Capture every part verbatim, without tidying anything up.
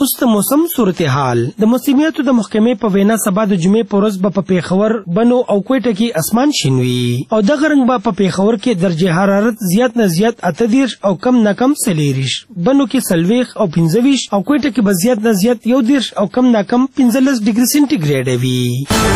اوس د موسم صورتحال. د موسمیاتو د محکمې په وینا سبا د جمعې په ورځ به په پیښور، بنو او کوټه کې اسمان شین وي او دغه رنګ به په پیښور کې درجه حرارت زیات نه زیات اته دېرش او کم نه کم څلېرویشت، بنو کې څلوېښت او پنځه ویشت او کوټه کې به زیات نه زیات یو دېرش او کم نه کم پنځلس ډګري سینټیګریډ وي.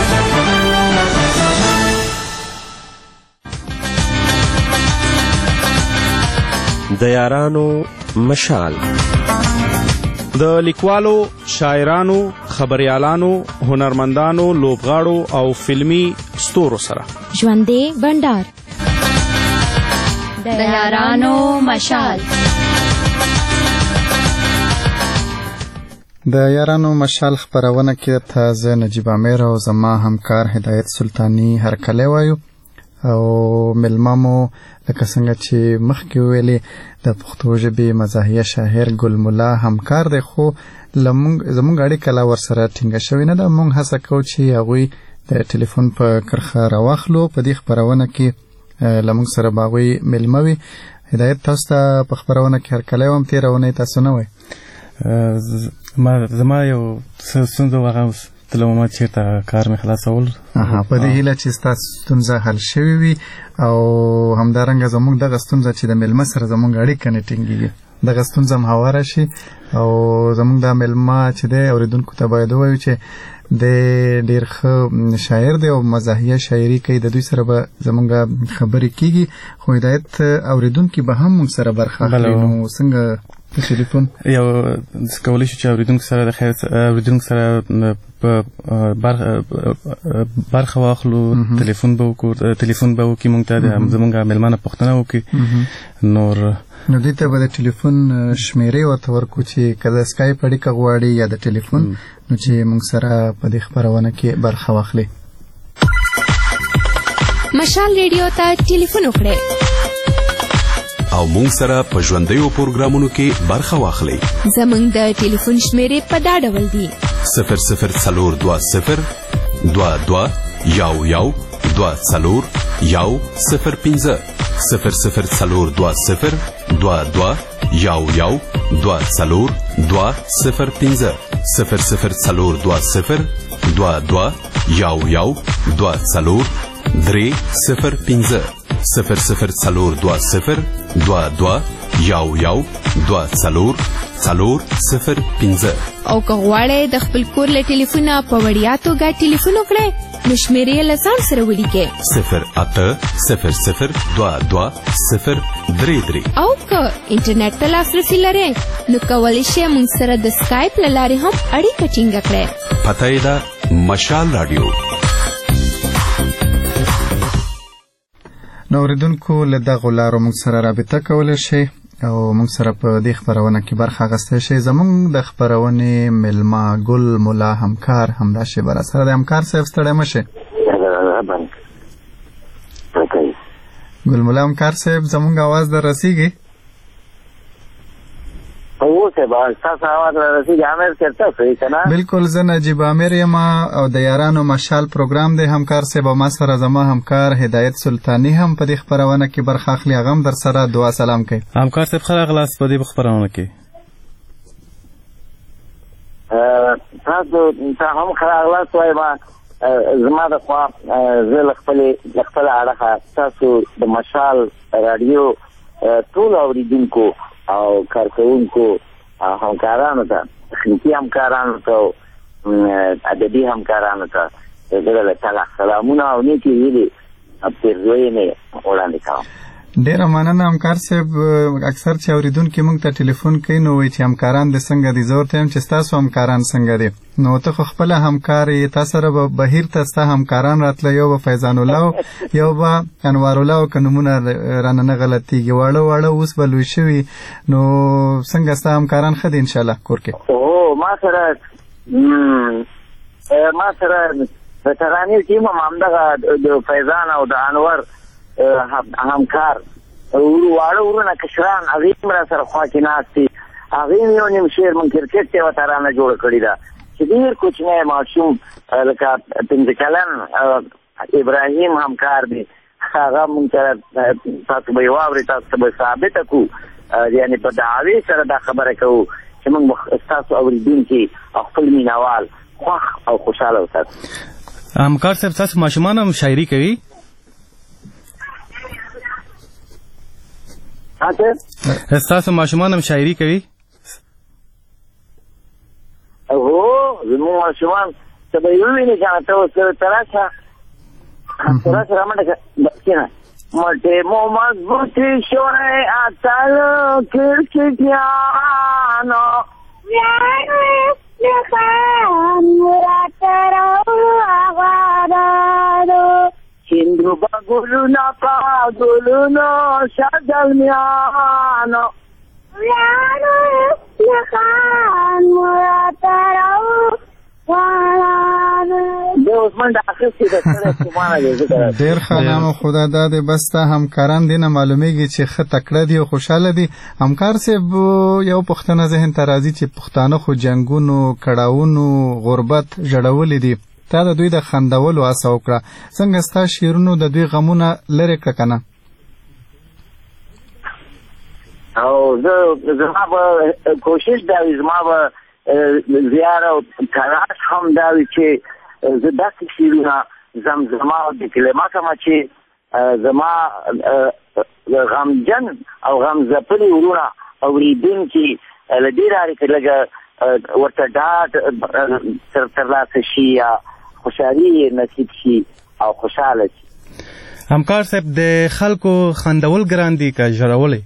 د یارانو مشال د لیکوالو، شاعرانو، خبریالانو، هنرمندانو، لوبغاړو او فلمی ستورو سره ژوندې بندر د یارانو مشال. د یارانو مشال خبرونه کې تازه نجیب امیر او زما همکار هدایت سلطانی هرکلی وایو او ملمامو لکه څنګه چې مخکې ویلي د پښتو ژبې مزاحیه شاعر ګل مولا همکار دی، خو زموږ اړیکه لا ورسره ټینګه شوې نه ده. موږ هڅه کوو چې هغوی د ټلیفون په کرښه راواخلو. په دې خپرونه کې له موږ سره به هغوی میلمه وي. هدایت، تاسو ته په خپرونه کې هرکلی وم، تېره اونۍ تاسو نه وئ. زما یو څه ستونزه وه، هغه تلم ما چېرته کار مې خلاصول. په دې هیله چې ستاسو ستونزه حل شوې وي او همدارنګه زموږ دغه ستونزه چې د میلمه سره زموږ اړیکه نه ټینګېږي، دغه ستونزه هم هواره شي او زموږ دا میلمه چې دی اورېدونکو ته باید ووایو چې د ډېر ښه شاعر دی او مزاحیه شاعري کوي. د دوی سره به زموږ خبرې کېږي، خو هدایت اورېدونکي به هم موږ سره برخه اخلي. نو څنګه په ټلیفون یو کولی شو چې اورېدونکو سره د خیر اورېدونکو سره په برخه واخلو، ټلیفون به وکړو ټلیفون به وکړي موږ ته زموږ میلمانه پوښتنه وکړي. نور نو دوی ته به د ټلیفون شمیرې ورته ورکړو چې که د سکایپ اړیکه غواړي یا د ټلیفون، نو چې موږ سره په دې خپرونه کې برخه واخلي. مشال ریډیو ته ټلیفون وکړئ او مونږ سره په ژوندیو پروګرامونو کې برخه واخلئ. زموږ د ټلیفون شمیرې په دا ډول دي: صفر صفر څلور دوه صفر دوه دوه یو یو دوه څلور یو صفر پنځه، صفر صفر څلور دوه صفر دوه دوه یو یو دوه څلور دوه صفر پنځه، صفر صفر څلور دوه صفر دوه دوه یو یو دوه څلور درې صفر پنځه، صفر صفر څلور دوه صفر دوه دوه یو یو دوه څلور څلور صفر پنځه. او که غواړئ د خپل کور له ټلیفونه په وړیا توګه ټلیفون وکړئ، نو شمیرې یې له ځان سره ولیکئ: صفر اته صفر صفر دوه دوه صفر درې درې. او که انټرنیټ ته لاسرسي لرئ، نو کولی شئ موږ سره د سکایپ له لارې هم اړیکه ټینګه کړئ. پته یې ده مشال راډیو. نو اورېدونکو له دغو لارو موږ سره رابطه کولی شئ او موږ سره په دې خپرونه کې برخه اخیستی شئ. زموږ د خپرونې میلمه ګل مولا همکار همداشې به راسره دی. همکار صاحب ستړی مه شئ. ګل مولا همکار صاحب زموږ اواز در رسیږي؟ بالکل، زه نجیب امیر یم او د یارانو مشال پروګرام دی. همکار صاحب ما سره زما همکار هدایت سلطانی هم په دې خپرونه کې برخه اخلي. هغه هم در سره دعا سلام کوي. همکار صاحب ښه راغلاست په دې خپرونه کې. تاسو ته هم ښه راغلاست وایم. زما د خوا زه له خپلې له خپله اړخه تاسو د مشال راډیو ټولو اورېدونکو او کارکوونکو همکارانو ته، تخنیکي همکارانو ته، ادبي همکارانو ته زه له تعالی سلامونه او نیکې هیلې او پیرزویې مې وړاندې کوم. ډېره مننه همکار صاحب. اکثر چې اورېدونکي موږ ته ټلیفون کوي نو وایي چې همکاران دې څنګه دي. زه ورته یم چې ستاسو همکاران څنګه دي. نو ته خو خپله همکار یې، تا سره به بهیر ته ستا همکاران راتله، یو به فیضان الله یو به انوار الله، که نومونه رانه نه غلطېږي. واړه واړه اوس به لوی شوي. نو څنګه ستا همکاران ښه دي انشاءالله کور کې؟ هو ما سره ما سره د ترانې ټیم هم همدغه د فیضان او د انور همکار واړه ورونه کشران هغې هم را سره خوا کې ناست دي. هغې مې یو نیم شعر من کرکټ یوه ترانه جوړه کړې ده چې ډېر کوچنی ماشوم لکه پنځه کلن ابراهیم همکار دی. هغه مونږ سره تاسو به یې واورئ، تاسو ته به ثابته کړو، یعنې په دعوې سره دا خبره کوو چې چې موږ ستاسو اوریدونکي او خپل مینوال خوښ او خوشحاله وساتو. همکار صاحب تاسو ماشومان هم شاعري کوي؟ ستاسو ماشومان هم شاعري کوي؟ هو زموږ ماشومان ته به یې ووینې که نه ته اوس ته راشه ته راشه رامنډه کښېنه. مټې مو مضبوطې شوی اتل کرکټیانو چندرو با گلونا پا گلونو شدلمیانو ویانو لخان مراترو ډیر خانانو خدا داده بسته همکاران دینه معلومیږي چې ښه تکړه دي او خوشاله دي. همکار صاحب یو پښتنه ذهن ته راځي چې پښتانه خو جنگونو کړاوونو غربت ژړولې دي، تا د دوی د خندولو هڅه وکړه، څنګه ستا شعرونو د دوی غمونه لرې کړه که نه؟ او زه زما به کوشش دا وي، زما به زیار او تلاش هم دا وي چې زه داسې شعرونه زمزمه او د کلمات هم چې زما غمجن او غمځپلي ورونه اورېدونکي له دې لارې که لږه ورته ډاډ ترلاسه شي یا خوشحالي نصیب شي او خوشحاله شي. همکار صاحب د خلکو خندول ګران دي که ژړولې؟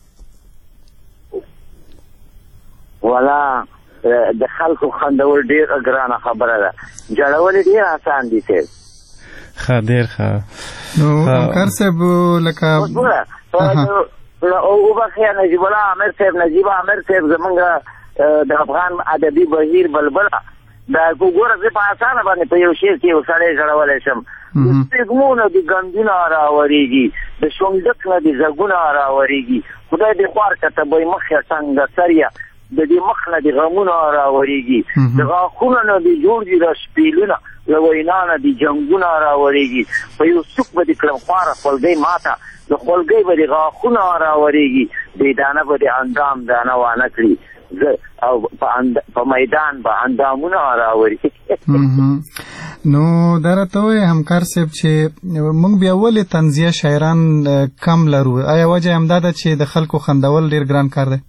والا د خلکو خندول ډېر ګرانه خبره ده، جړول ډېر آسان دي. صاحب ښه ډېر ښه. نو همکار صاحب لکه وبخښه نجیب الله عامر صاحب نجیب عامر صاحب زمونږ د افغان ادبي بهیر بلبله دا ګوره زه په اسانه باندې په یو شعر کې یو سړی ژړولی شم. د سپېږمو نه د ګندونه راورېږي، د شونډک نه د غږونه راورېږي، خدای دې خوار کړه ته به یې مخ یې ټنګه سر یې د دې مخ نه د غمونه راورېږي، د غاښونو نه د جوړ دي د شپېلونه، له وینا نه د جنګونه راورېږي، په یو سوک به د کړم خواره خولګۍ ماته د خولګۍ به د غاښونه راورېږي، دې دانه به د اندام دانه وانه کړي او په میدان به اندامونه راورېږي. نو دا راته وایي همکار صاحب چې موږ بیا ولې طنزیه شاعران کم لرو؟ آیا وجه همدا ده چې د خلکو خندول ډېر ګران کار دی؟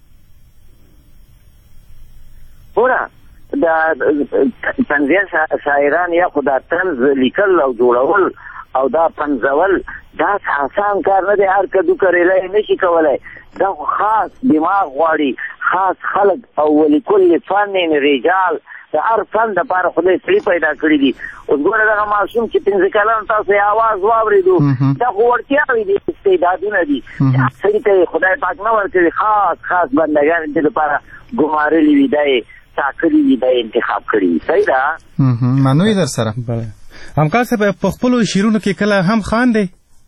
ګوره دا طنزیه شاعران یا خو دا طنز لیکل او جوړول او دا پنځول دا آسان کار نه دی، هر کدو کریلی نه شي کولی، دا خاص دماغ غواړي، خاص خلق او ولکل فن رجال د هر فن دپاره خدای سړي پیدا کړي دي. اوس ګوره دغه ماشوم چې پنځه کلن تاسو یې اواز واورېدو دا خو وړتیاوې دي، استعدادونه دي، سړي ته خدای پاک نه ورکړي، خاص خاص بندګان دې لپاره ګمارلي وي، دا یې ټاکلي وي، دا یې انتخاب کړي وي. صحیح ده؟ منو یې در سره. همکار صاحب په خپلو شعرونو کې کله هم خاندئ؟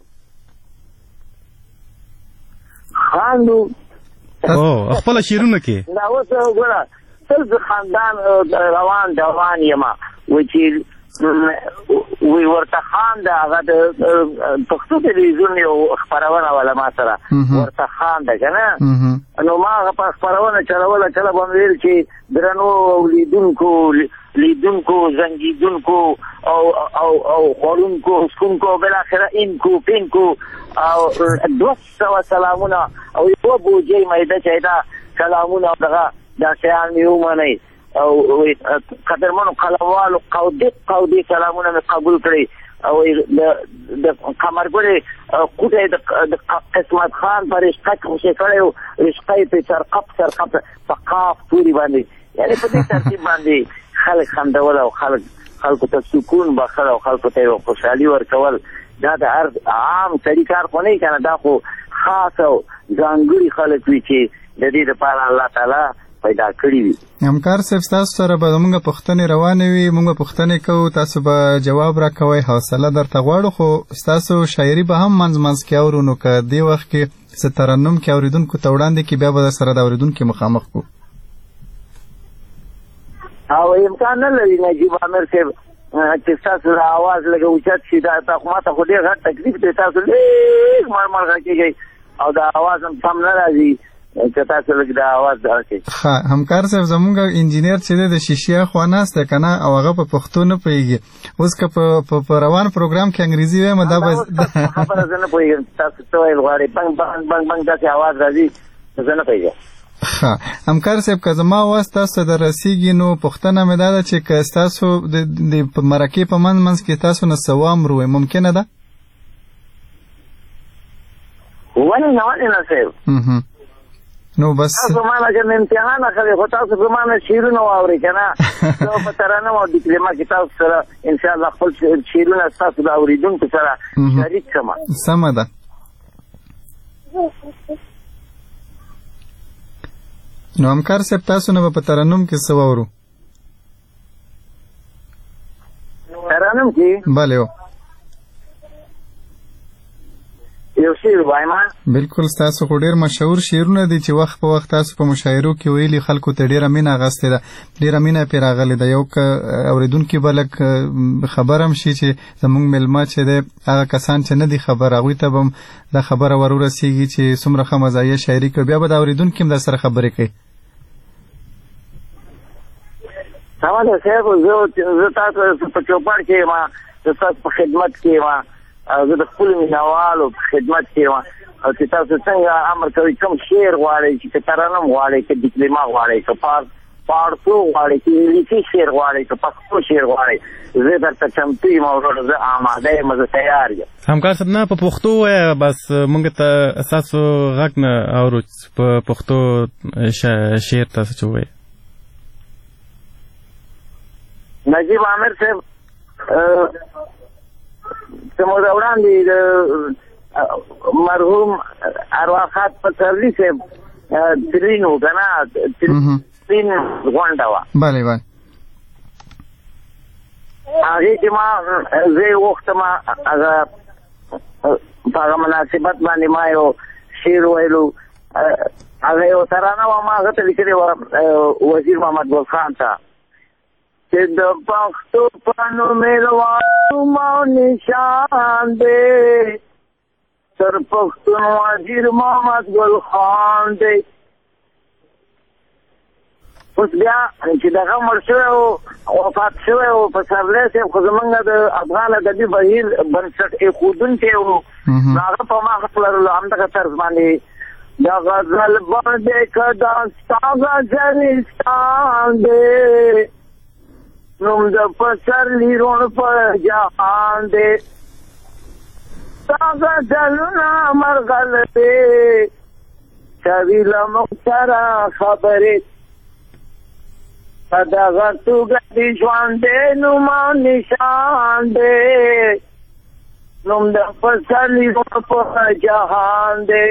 خاندو او خپل شعرونو کې دا اوس وګوره تل د خاندان روان دوان یم و چې وی ورته خان ده هغه د پښتو تلویزیون یو خپرونه وله ما سره ورته خان ده که نه، نو ما هغه په خپرونه چلوله، کله به مې ویل چې درنو لیدونکو لیدونکو زنګیدونکو او او او خوړونکو څکونکو بالاخره اینکو پینکو او دوه سوه سلامونه او یوه بوجۍ میده چې دا کلامونه او دغه دا شیان مې ومنئ او قدرمنو قلموالو قودې قودې کلامونه مې قبول کړئ او د قمرګلې قوټه د قسمت خان پر رشقه خوشې کړی و، رشقه یې پرې سرقپ سرقپ په قاف توري باندې، یعنې په دې ترتیب باندې خلک خندول او خلک خلکو ته سکون بخښل او خلکو ته یو خوشحالي ورکول، دا د هر عام سړي کار خو نه وي که نه، دا خو خاص او ځانګړي خلک وي چې د دې دپاره الله تعالی پیدا کړي وي. همکار صاحب ستاسو سره به زموږ پوښتنې روانې وي، موږ به پوښتنې کوو، تاسو به جواب راکوئ، حوصله درته غواړو، خو ستاسو شاعري به هم منځ منځ کې اورو، نو که دې وخت کې څه ترنم کې اورېدونکو ته وړاندې کړي بیا به در سره د اورېدونکي مخامخ کړو. او امکان نه لري نجیب عامر صاحب چې ستاسو د اواز لږه اوچت شي، دا ما ته خو ډېر غټ تکلیف دی، تاسو لږ مړ مړ غږېږئ او د اواز هم سم نه راځي، چې تاسو لږ د اواز درکې. ها همکار صاحب زمونږ انجینیر چې د شیشیا خواناسته کنه او هغه په پښتو نه پیږي اوس که په په روان پروګرام کې انګریزي وایم دا به خبره زه نه پوهېږم تاسو څه ویل غواړئ بنګ بنګ بنګ بنګ داسې اواز راځي زه نه پوهېږم. ها همکار صاحب که زما اواز تاسو ته رسیږي نو پوښتنه مې دا ده چې که ستاسو د مرکې په منځ منځ کې تاسو نه څه وامرو ممکنه ده؟ ولې نه ولې نه صاحب نو بس تاسو ما نه کوم امتحان اخلي خو تاسو په ما نه شعرونه واورئ که نه زه په ترانه او ډیپلوما کې تاسو سره انشاءالله خپل شعرونه ستاسو د اورېدونکو سره شریک کړم. سمه ده. نو همکار صاحب تاسو نه به په ترنم کې څه واورو؟ ترنم کې بله یو شعر وایم. بالکل ستاسو خو ډېر مشهور شعرونه دي چې وخت په وخت تاسو په مشاعرو کې ویلي خلکو ته ډېره مینه اخیستې ده ډېره مینه پرې راغلې ده. یو که اورېدونکي به لږ خبر هم شي چې زموږ میلمه چې دی هغه کسان چې نه دي خبر هغوی ته به هم دا خبره ور ورسېږي چې څومره ښه مزایه شاعري کوي بیا به د اورېدونکي هم در سره خبرې کوي. سمه ده صاحب زه تاسو په چوپړ کې یم زه ستاسو په خدمت کې یم زه د خپلو مینهوالو په خدمت کې یم او چې تاسو څنګه امر کوئ کوم شعر غواړئ چې که ترنم غواړئ که ډیپلوما غواړئ که پاړسو غواړئ که انګلیسي شعر غواړئ که پښتو شعر غواړئ زه درته چمتو یم او زه آماده یم زه تیار یم. همکار صاحب نه په پښتو ووایه بس موږ ته ستاسو غږ نه اورو په پښتو شعر تاسو چې ووایئ. نجیب عامر صاحب څه موده وړاندې د مرحوم ارواښاد پسرلي صاحب ترین و که نه ترین غونډه وه بله بله هغې کې ما زه یې غوښتم هغه په هغه مناسبت باندې ما یو شعر ویلو هغه یو ترانه وه ما هغه ته لیکلې وه وزیر محمد ګل خان ته چې د پښتو په نومېدوالو ما نشان دی تر پښتون وزیر محمد ګل خان دی. اوس بیا چې دغه مړ شوی و وفات شوی و پسرلی صاحب خو زمونږ د افغان ادبي بهیر بنسټ ایښودونکی و نو هغه په ما حق لرلو همدغه طرز باندې د غزل باندې که دا ستا غزلستان دی نوم د پسرلي روڼ په جهان دی ستا غزلونه مرغلرې کوي له موږ سره خبرې په دغه توګه د ژوند دی نوم او نشان دی نوم د پسرلي روڼ په جهان دی.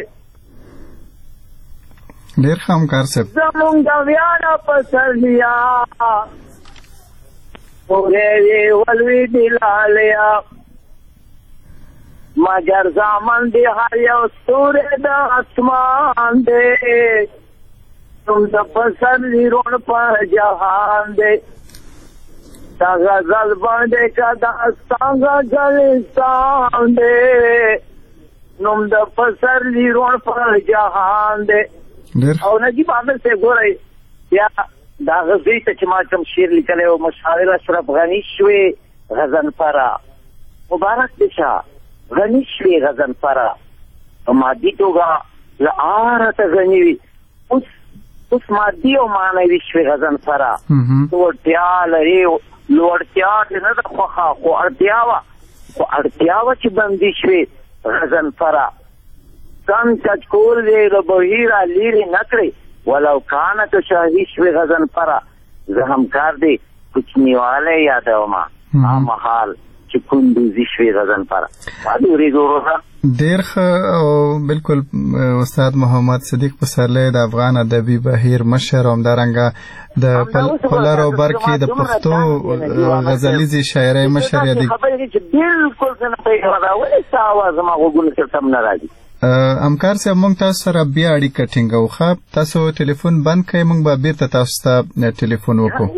ډېر ښه همکار صاحب زمونږ د ویاړه پسرلیا پورې ولوېدې لالیا مګر زامن دی هر یو ستوری د اسمان دی نوم د پسرلي روڼ په جهان دی دا غزل باندې که دا ستا غزلستان دی نوم د پسرلي روڼ په جهان دی. او نجیب عامر صاحب ګورئ بیا دا غزې ته چې ما کوم شعر لیکلی و مشاعر اشرف غني شوې غضنفره مبارک دې شه غني شوې غضنفره په مادي توګه له آرته غني وي اوس اوس مادي او معنوي شوې غضنفره ته وړتیا لرې لوړتیا دې نه ده خوښه خو اړتیا وه خو اړتیا وه چې بندي شوې غضنفره کم چچکول دی د بهیره لیرې نه کړې ولو کانت شاهي شوې غضنفره زه همکار دی کوچنیوالی یادومه هغمهال چې کندوزي شوې غضنفره باید ورېږو روزه. ډېر ښه او بالکل استاد محمد صدیق پسرلی د افغان ادبي بهیر مشر او همدارنګه د پلر او بر کې د پښتو غزلیزې شاعرۍ مشر یادېږي. خبرې چې بالکل زه نه پوهېږم دا ولې ستا اواز زما غوږونو کې سم نه راځي. همکار صاحب موږ تاسو سره بیا اړیکه ټینګو. ښه تاسو ټلیفون بند کړئ موږ به بیرته تاسو ته ټلیفون وکړو.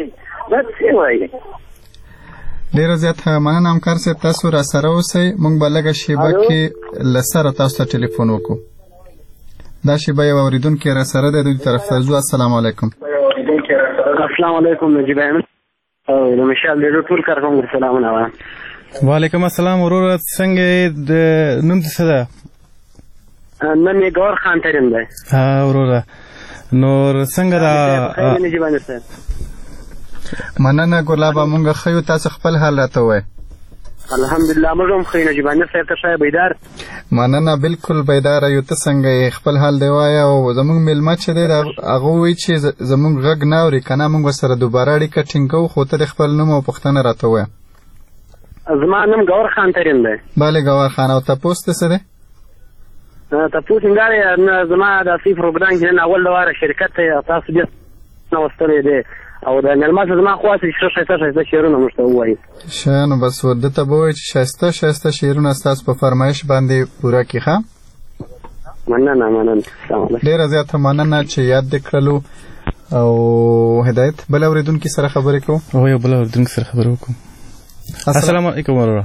ډېره زیاته مننه همکار صاحب تاسو را سره اوسئ موږ به لږه شیبه کې له سره تاسو ته ټلیفون وکړو. دا شی به اوریدونکو را سره د دوی طرف ته زو. السلام علیکم. السلام علیکم نجیب احمد او د مشال د ټول کارکوم سلامونه وایم. وعلیکم السلام ورور، څنګه د نوم څه ده؟ نن یې ګور خان ترین دی. ها ورور، نور څنګه دا نجیب احمد صاحب؟ مننه ګلابه، مونږ خیو، تاسو خپل حال راته وای. الحمدلله موږ هم خو نجیب احمد صاحب ته شای بیدار. مننه، بالکل بیدار یو. ته څنګه خپل حال دی وای؟ او زمونږ میلمه چې دی هغه وی چې زمونږ غږ نه اوري کنه، مونږ سره دوباره اړیکه ټینګو، خو ته خپل نوم او پوښتنه راته وای. زما نوم ګور خان ترین دی. bale ګور خان، او تاسو څه دی؟ تاسو څنګه زما د سی پروګرام کې نه اول دواره شرکت ته تاسو بیا نو واستلې دی او د نلماس زما خواته چې شایسته شایسته شعرونه مشته وایي. ښه، نو بس ودته به وایي چې شایسته شایسته شعرونه ستاسو په فرمایش باندې پوره کړي. ښه، مننه مننه. ډېره زیاته مننه چې یاد دې کړلو. او هدایت، بل اورېدونکي سره خبرې کوو. او یو بل اورېدونکي سره خبرې وکړو. السلام علیکم وروره.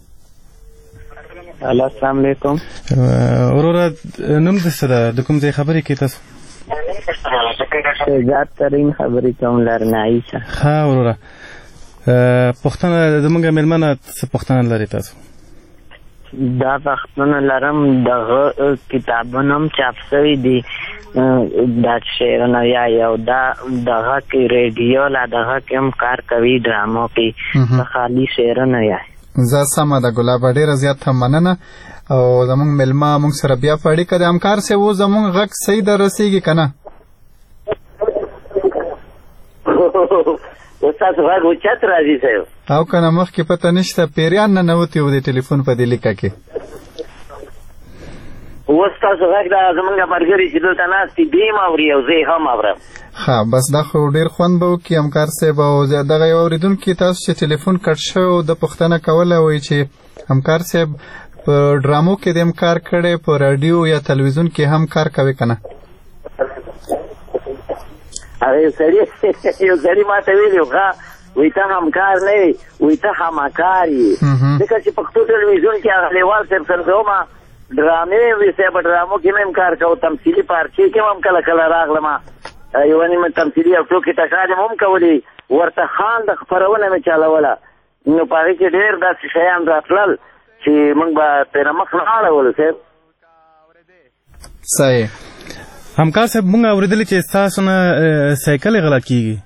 السلام علیکم وروره، نوم دې څه ده؟ د کوم ځای خبرې کوې تاسو؟ شهزاد ترین خبرې کوم لرنه عیسه. ښه وروره، پوښتنه زموږ مېلمه نه څه پوښتنه لري تاسو؟ دا پوښتنه لرم، دغه کتابونه هم چاپ شوي دي دا شعرونه یا یو دا دغه کې ریډیو لا دغه کې هم کار کوي، ډرامو کې خالي شعرونه یا زه سمه ده ګلابه، ډېره زیاته مننه. او زمونږ میلمه مونږ سره بیا په اړیکه د همکار صاحب و زمونږ غږ صحیح در رسېږي که نه؟ ستاسو غږ اوچت راځي صاحب. او که نه مخکې پته نشته پیریان ننوتي و د ټلیفون په دې لیکه کې. اوس ستاسو غږ دا زمونږ ملګري چې دلته ناست دي دوی هم اوري او زه یې هم اورم. ښه، بس دا خو ډېر خوند به وکړي همکار صاحب. او دغه یو اورېدونکي تاسو چې ټلیفون کټ شوی د پوښتنه کوله وایي چې همکار صاحب په ډرامو کې د هم کار کړی، په راډیو یا تلویزیون کې هم کار کوي که نه؟ هغه یو سړي یو سړي ما ته ویلي و ښه، وایي ته همکار نه یې، وایي ته همکار یې. ځکه چې پښتو ټلویزیون کې هغه لیوال صاحب سره کومه ډرامې وي صاحب، په ډرامو کې مې هم کار کوو، تمثیلي پارچې کې هم کله کله راغلم، یوه نیمه تمثیلي او ټوکې ټکالې مې هم کولې، ورته خان د خپرونه مې چلوله. نو په هغې کې ډېر داسې شیان راتلل چې موږ به ترې مخ نه اړولو صاحب. صحیح. همکار صاحب موږ اورېدلي چې ستاسو نه سایکل غلا کېږي.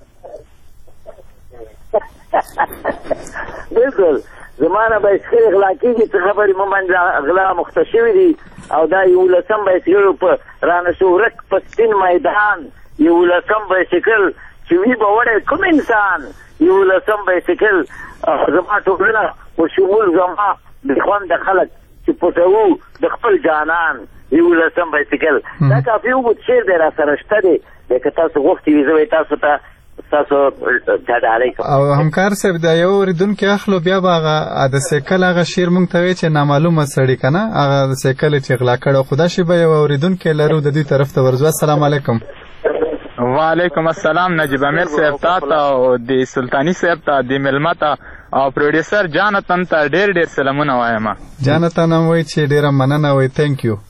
بلکل، زما نه بایسکل غلا کېږي، څه خبرې مو باندې غلا مخته شوي دي. او دا یولسم بایسکل په رانه شهرت په سپین میدان، یولسم بایسکل چې وي به وړی کوم انسان، یولسم بایسکل زما ټولنه په شمول زما د خوند خلک چې پټوو د خپل جانان، یولسم بایسکل. دا کافي اوږد شعر دی را سره شته دی، که تاسو غوښتي وي زه به تاسو ته تاسو ډاډه کوم. او همکار صاحب دا یو اورېدونکی اخلو بیا به هغه د سایکل هغه شعر مونږ ته وایي چې نامعلومه سړي که نه، هغه د سایکل چې غلا کړی، خو دا شی به یو اورېدونکی لرو د دوی طرف ته ورځو. السلام علیکم. وعلیکم السلام نجیب امیر صاحب تا ته او د سلطانی صاحب ته د میلمه ته او پروډیوسر جانتن ته ډېر ډېر سلامونه وایم. جانتن هم وایي چې ډېره مننه وایي. تھینک یو.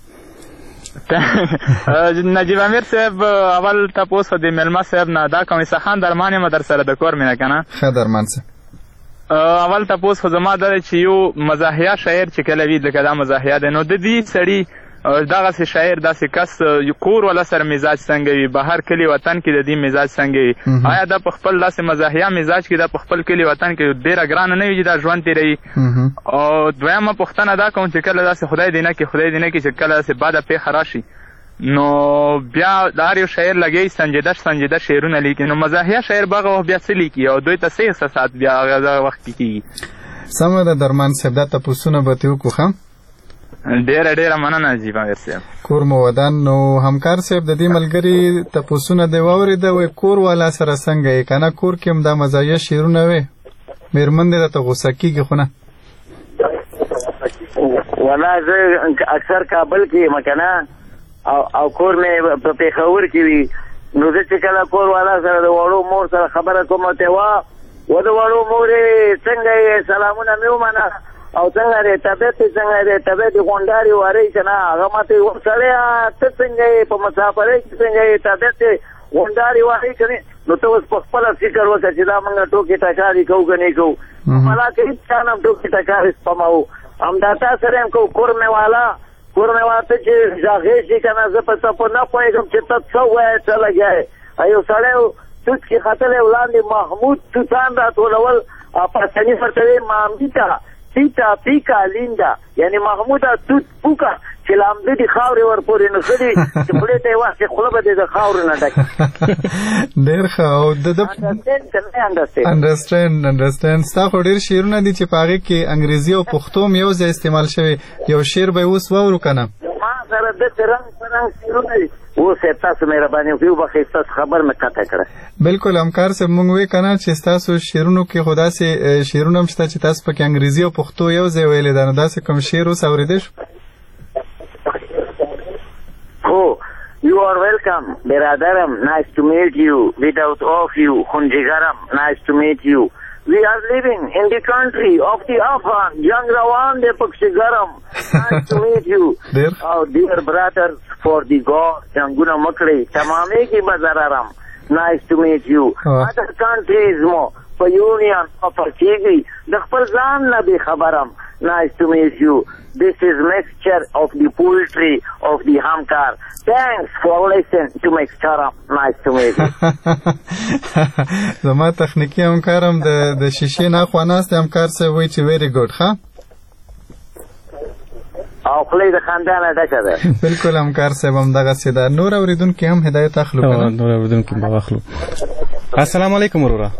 نجیب امیر صاحب اول تاسو د میلمه صاحب نه دا کوم سخان درمان یم در سره د کور مینه کنه. ښه درمان صاحب، اول تاسو زما د چې یو مزاحیه شاعر چې کله وی لکه دا مزاحیه ده، نو د دې سړي دغه شاعر داسې کس کور ولا سره مزاج څنګه وي، بهر کلی وطن کې د دې مزاج څنګه وي، آیا دا په خپل داسې مزاحیه مزاج کې دا په خپل کلی وطن کې ډېره ګرانه نه وي چې دا ژوند تېروي؟ او دویمه پوښتنه دا کوم چې کله داسې خدای دې نه کړي خدای دې نه کړي چې کله داسې بده پیښه راشي، نو بیا د هر یو شاعر لګوي سنجیده سنجیده شعرونه لیکي، نو مزاحیه شاعر به هغه وخت بیا څه لیکي او دوی ته څه احساسات بیا هغه وخت کې کېږي؟ سمه ده درمان صاحب، دا تپوسونه به ترې وکړو. ښه، ډېره ډېره مننه نجیب امیر صاحب. کور مو ودان. نو همکار صاحب د دې ملګري تپوسونه دې واورېده، وایي کور والا سره څنګه یې که نه، کور کې هم دا مزاحیه شعرونه وې، مېرمن دې راته غوسه کېږي خو نه؟ والله زه اکثر کابل کې یم که نه، او او کور مې په پېښور کې وي، نو زه چې کله کور والا سره د وړو مور سره خبره کوم ورته وا و د وړو مورې څنګه یې سلامونه مې ومنه، او څنګه دی طبیعت څنګه دی طبیعت غونډاري واري که نه هغه ماته یې سړی ته څنګه یې په مسافرۍ کې څنګه یې طبیعت غونډاري واري که نه نو ته اوس په خپله فکر وکړه چې دا موږ ټوکې ټکارې کوو که نه کوو ملا که هېڅ چا نه هم ټوکې ټکارې سپموو همدا تا سره هم کوو کور مې والا کور مې واته چې غږې شي که نه زه په څه په نه پوهېږم چې ته څه ووایې څه لګیا یې یو سړی توت کې ختلی وړاندې محمود توتان را ټولول پاسني ورته وایي مامیتا پیتا پیکا لیندا یعنی محموده توت پوکا چې لامده دي خاورې ورپورې نو ښه دي چې خولې ته یې واخلې خوله به دې د خاورو نه ډکي ډېر ښه او انډرسټینډ انډرسټینډ ستا خو ډېر شعرونه دي چې په هغې کې انګریزي او پښتو هم یو ځای استعمال شوي یو شعر به یې اوس واورو که نه ما سره داسې رنګ په رنګ شعرونه دي اوس یې تاسو مهرباني وکړئ وبخښئ ستاسو خبر مې قطع کړه بلکل همکار صاحب موږ وایو که نه چې ستاسو شعرونو کې خو داسې شعرونه هم شته چې تاسو پکې انګریزي او پښتو یو ځای ویلې ده نو داسې کوم شعر اوس اورېدی شو Oh, you are welcome, Beradaram. Nice to meet you. Without of you, Khunjigaram. Nice to meet you. We are living in the country of the Afghan. Young Rawan de Pakshigaram. Nice to meet you. Dear. Oh, dear brothers, for the God, Janguna Makri, Tamame ki Bazararam. Nice to meet you. Oh. Other countries mo, for union, for Chigi, the Khpazan Nabi Khabaram. Nice to meet you. This is mixture of the poetry of the Hamkar. Thanks for listening to Mixture. Nice to meet you. زما تخنیکی همکار هم د شیشې نه خوا ناست همکار صاحب وایي چې ویری ګوډ ښه او خولې د خندانه ډکه ده بلکل همکار صاحب همدغسې ده نور اورېدونکي هم هدایت اخلو که نه نور اورېدونکي به واخلو السلام علیکم وروره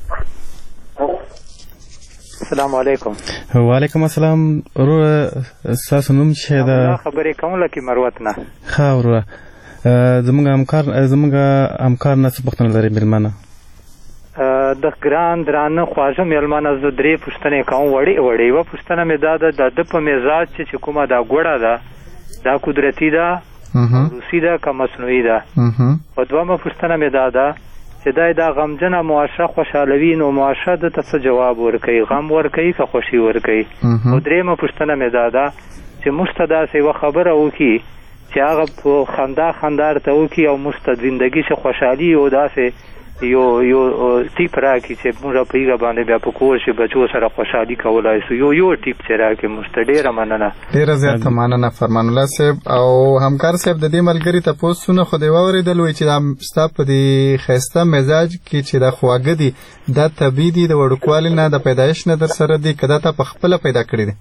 السلام علیکم وعلیکم السلام وروره ستاسو نوم چې ده خبرې کوم لکه مروت نه ښه وروره زموږ همکار زموږ همکار نه څه پوښتنه لري مېلمانه د ګران درانه خواږه مېلمانه زه درې پوښتنې کوم وړې وړې یوه پوښتنه مې دا ده د ده په مزاج چې کومه دا ګوړه ده دا قدرتي ده روسي ده که مصنوعي ده په دویمه پوښتنه مې دا ده چې دا دا غمجنه معاشره خوشحالوي نو معاشره ده ته څه جواب ورکوي غم ورکوي که خوښي ورکوي او درېیمه پوښتنه مې دا ده چې موږ ته داسې یوه خبره وکړي چې هغه په خندا خندا ورته وکړي او موږ ته زندګي چې خوشحالي او داسې یو یو ټیپ راکړي چې موږ په هغه باندې بیا په کور شي بچو سره خوشحالي کولی شو یو یو ټیپ چې راکړي موږ ته ډېره مننه ډېره زیاته مننه فرمان الله صاحب او همکار صاحب د دې ملګري تپوسونه خو دې واورېدل وایي چې دا ستا په دې ښایسته مزاج کې چې دا خواږه دي دا طبیعي دي د وړوکوالي نه د پیدایش نه در سره دي که دا تا په خپله پیدا کړي دي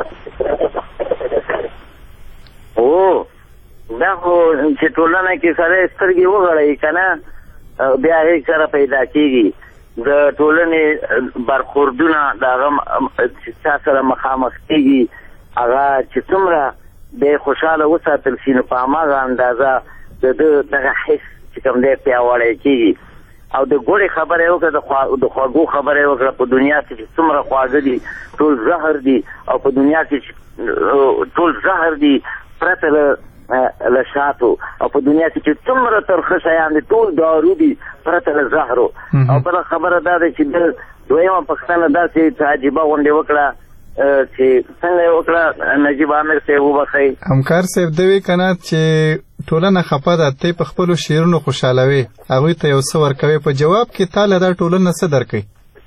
او دا خو چې ټولنه کې سړی سترګې وغړوي که نه بیا هیڅ سره پیدا کېږي د ټولنې برخوردونه د هغه چې چا سره مخامخ کېږي هغه چې څومره دی خوشحاله وساتل شي نو په هماغه اندازه د ده دغه حس چې کوم دی پیاوړی کېږي او د ګوړې خبره یې وکړه د خوږو خبره یې وکړه په دنیا کې چې څومره خواږه دي ټول زهر دي او په دنیا کې ټول زهر دي پرته له له شاتو او په دنیا کې چې څومره ترخه شیان دي ټول دارو دي پرته له زهرو او بله خبره دا ده چې د دویمه پوښتنه داسې عجیبه غونډې وکړه چې څنګه یې وکړه نجیب عامر صاحب وبخئ همکار صاحب ده وی که نه چې ټولنه خفه ده ته په خپلو شعرونو خوشحالوې هغوی ته یو څه ورکوې په جواب کې تا له دا ټولنه څه درکوي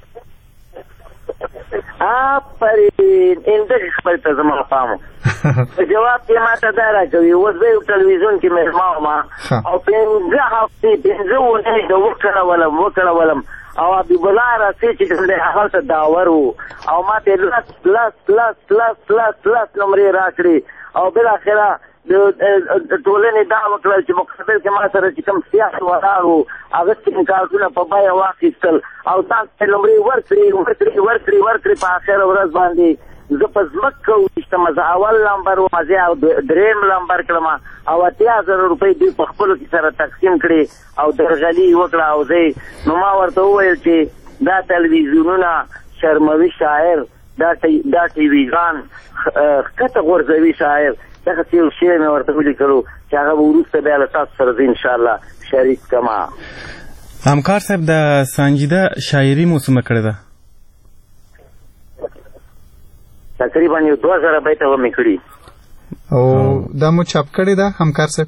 آفرین این دغې خبرې ته زما پام په جواب کې ما ته دا راکوي اوس زه یو ټلویزیون کې مېلمه وم او پنځه هفتې پنځه اونۍ د وکړولم وکړولم او حبیب الله راسي چې کوم دی هغلته داور و او ما ته لس لس لس لس لس لس نمرې راکړې او بالاخره د ټولنې دا وکړل چې مقابل کې ما سره چې کوم سیاست ولاړ و هغه سپین کارتونه په بیه واخیستل او تاسو ته نمرې ورکړې ورکړې ورکړې ورکړې په اخره ورځ باندې زه په ځمکه وویشتم زه اول لمبر وم زه درېیم لمبر کړم او اتیا زره روپۍ دوی په خپلو کې سره تقسیم کړې او درغلي وکړه او زه نو ما ورته وویل چې دا تلویزیونونه شرموي شاعر دا ټي ویګان ښکته غورځوي شاعر دغسې یو شعر مې ورته ولیکلو چې هغه به وروسته بیا له تاسو سره زه انشاءالله شریک کړم همکار صاحب د سانجیده شاعري مو څومره کړې ده تقریبا یو دوه زره بیته ومې کړي. او دا مو چاپ کړې ده همکار صاحب؟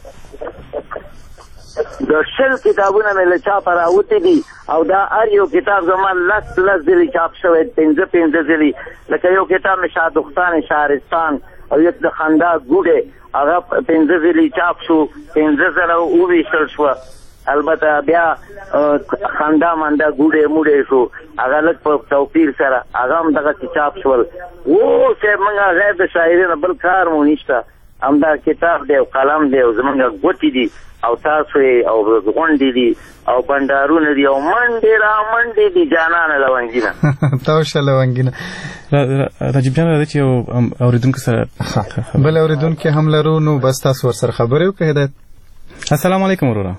د شل کتابونه مې له چاپه راوتي دي او دا هر یو کتاب زما لس لس ځلې چاپ شوی پنځه پنځه ځلې. لکه یو کتاب مې شادوختان شهرستان او یو د خندا ګوډې هغه پنځه ځلې چاپ شو، پنځه زره وویشتل شوه. البته بیا خندا مندا ګوډې موډې شو، هغه لږ په توپیر سره هغه هم دغسې چاپ شول. اوس یې موږ غیر د شاعري نه بل کار مو نشته، همدا کتاب دی او قلم دی او زمونږ ګوتې دي او تاسو او غونډې دي او بنډارونه دي او منډې را منډې دي جانانه لونګینه تاوشه لونګینه. راجب جان راځي چې اوریدونکو سره بل اوریدونکو هم لرو، نو بس تاسو ورسره خبرې وکړئ. هدایت السلام علیکم وروره.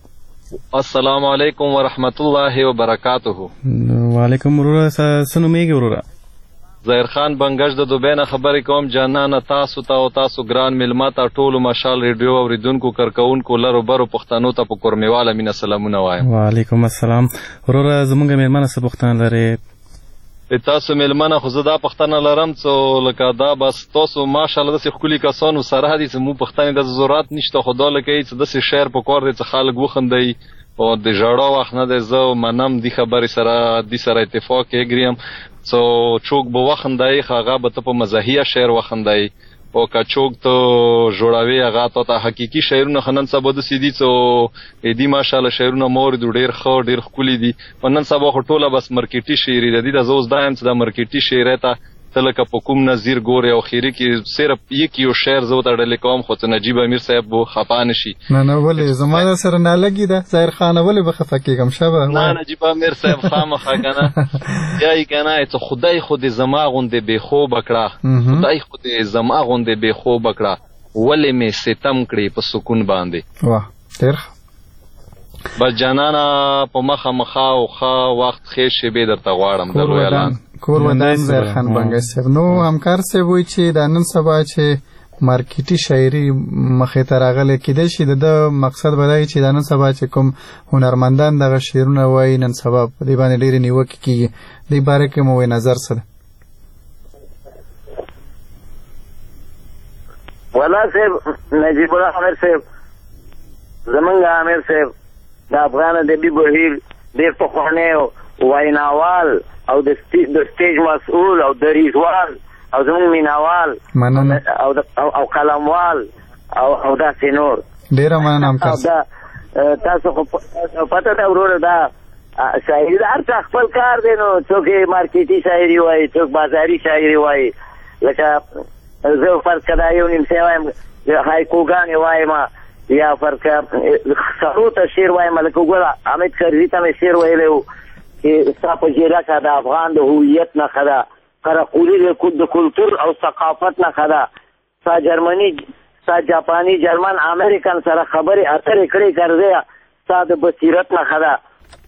السلام علیکم ورحمت الله وبرکاته. وعلیکم وروره. څه نومېږي وروره؟ ظاهر خان بنګش د دوبۍ نه خبرې کوم. جانانه تاسو ته او تاسو ګران مېلمه ته ټولو مشال ریډیو اوریدونکو کارکوونکو لرو برو پښتنو ته په کورمېواله مینه سلامونه وایم. وعلیکم السلام. وروره زمونږ مېلمانه څه پوښتنه لرې؟ تاسو مېلمانه خو زه دا پوښتنه لرم څو لکه دا بس تاسو ماشاءالله داسې ښکلي کسانو سره دي چې موږ پښتنې د ضرورت نشته، خو دا لکه چې داسې شعر په کار دی چې خلک وخندوي او د ژړا وخت نه دی. زه منم دې خبرې سره دې سره اتفاق اګریم څو چوک به وخندوي هغه به ته په مزاحیه شعر وخندوي او که چوک ته جوړوي هغه ته ته حقیقي شعرونه خو نن سبا داسې دي څو دي ماشاءالله شعرونه مو اورېدو ډېر ښه ډېر ښکلي دي. په نن سبا خو ټوله بس مارکیټي شعري ده دي. دا زه اوس دا یم چې دا مارکیټي شعرۍ ته ته لکه په کوم نظیر ګورې او خیري کې صرف یک یو شعر زه ورته ډلې کوم خو څه نجیب امیر صاحب به خفه نه شي. نه نه ولې زما د سره نه لګي ده ظاهر خانه ولې به خفه کېږم شبه نه نجیب امیر صاحب خامخا که نه یایي که نه څه خدای خو دې زما غوندې بېخوبه کړه، خدای خو دې زما غوندې بېخوبه کړه، ولې مې ستم کړې په سکون باندې. واه ډېر بس جانانه په مخه مخه او ښه وخت ښې شېبې درته غواړم د لویالان کور ودان ظاهر خان بنګش صاحب. نو همکار صاحب وایي چې دا نن سبا چې مارکیټي شاعري مخې ته راغلی کیدای شي د ده مقصد به دا وي چې دا نن سبا چې کوم هنرمندان دغه شعرونه وایي نن سبا په دې باندې ډېرې نیوکې کېږي. دې باره کې مو وایي نظر څه ده؟ والله صاحب نجیب الله عامر صاحب زمونږ عامر صاحب د افغان ادبي بهیر ډېر پخوانی ویناوال او د سټیج مسؤل او دریځوال او زمونږ میناوال او قلموال او داسې نور. ډېره مننه همکار. تاسو خو پته ده وروره دا شاعري د هر چا خپل کار دی، نو څوک یې مارکیټي شاعري وایي، څوک بازاري شاعري وایي. لکه زه فرض که دا یو نیمڅی وایم هایکوګانې وایم یا فرض که سرو ته شعر وایم. لکه وګوره حامد کرزي ته مې شعر ویلی و چې ستا په جیرکه د افغان د هویت نښه ده، قرقولي د کلتور او ثقافت نښه ده. ستا جرمني ستا جاپاني جرمن امریکن سره خبرې اترې کړې کرزیه ستا د بصیرت نښه ده.